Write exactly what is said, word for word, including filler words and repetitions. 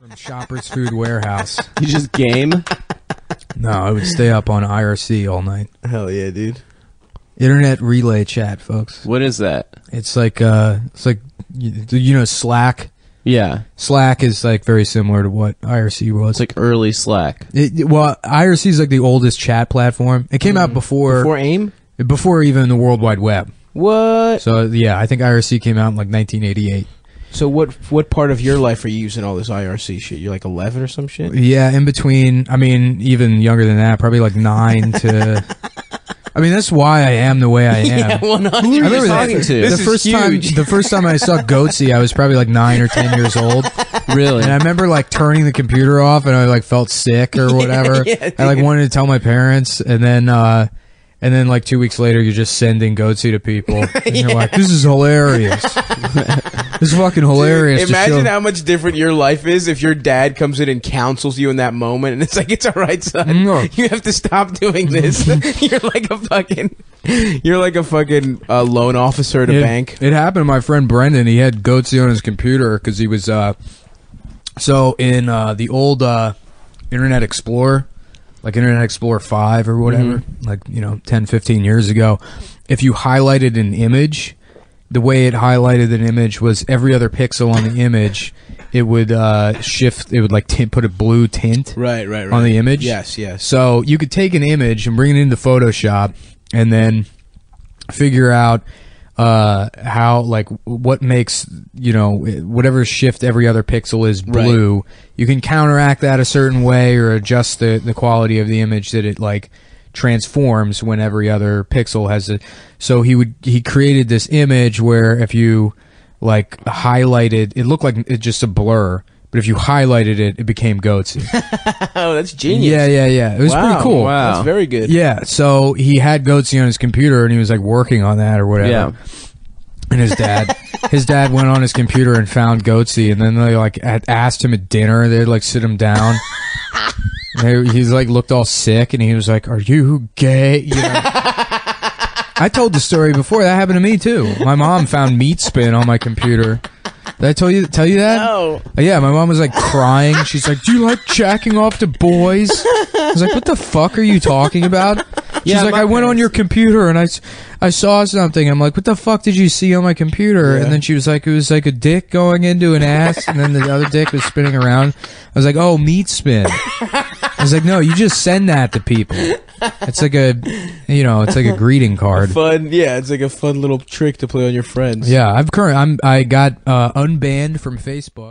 From Shoppers Food Warehouse. You just game? No, I would stay up on I R C all night. Hell yeah, dude. Internet relay chat, folks. What is that? It's like uh, it's like you, you know Slack. Yeah, Slack is like very similar to what I R C was. it's like early Slack. It, well, I R C is like the oldest chat platform. It came mm. out before Before AIM? before even the World Wide Web. What? So yeah, I think I R C came out in like nineteen eighty-eight. So what what part of your life are you using all this I R C shit? You're like eleven or some shit? Yeah, in between. I mean, even younger than that, probably like nine to. I mean, that's why I am the way I am. Yeah, one hundred. Who are I you remember talking that, to? the This first is time, huge. the first time I saw Goatsy, I was probably like nine or ten years old, Really? and I remember like turning the computer off, and I like felt sick or whatever. Yeah, I like dude. wanted to tell my parents, and then, uh, and then like two weeks later, you're just sending Goatsy to people, and you're like, "This is hilarious. This is fucking hilarious." Dude, to imagine show- how much different your life is if your dad comes in and counsels you in that moment, and it's like, it's all right, son. No. You have to stop doing this. You're like a fucking, you're like a fucking uh, loan officer at a it, bank. It happened to my friend Brendan. He had Goatsy on his computer because he was uh, so in uh, the old uh, Internet Explorer, like Internet Explorer five or whatever, Mm-hmm. like, you know, ten, fifteen years ago. If you highlighted an image, the way it highlighted an image was every other pixel on the image, it would uh, shift. It would like tint, put a blue tint Right, right, right. on the image. Yes, yes. So you could take an image and bring it into Photoshop and then figure out uh, how, like, what makes, you know, whatever shift every other pixel is blue. Right. You can counteract that a certain way or adjust the, the quality of the image that it, like, transforms when every other pixel has a. So he would he created this image where if you, like, highlighted, it looked like it just a blur. But if you highlighted it, it became Goatsy. Oh, that's genius. Yeah, yeah, yeah. It was Wow, pretty cool. wow. That's very good. Yeah, so he had Goatsy on his computer, and he was like working on that or whatever. Yeah. And his dad, his dad went on his computer and found Goatsy, and then they like had asked him at dinner. They'd like sit him down. And they, he's like looked all sick, and he was like, "Are you gay?" You know? I told the story before. That happened to me too. My mom found Meat Spin on my computer. Did I tell you tell you that? No. Yeah, my mom was like crying. She's like, "Do you like jacking off to boys?" I was like, "What the fuck are you talking about?" She's Yeah, like, my "I went on parents- your computer and I, s- I saw something." I'm like, "What the fuck did you see on my computer?" Yeah. And then she was like, "It was like a dick going into an ass, and then the other dick was spinning around." I was like, "Oh, Meat Spin." I was like, "No, you just send that to people. It's like a, you know, it's like a greeting card." Fun, yeah, it's like a fun little trick to play on your friends. Yeah, I've current. I'm. I got uh, unbanned from Facebook.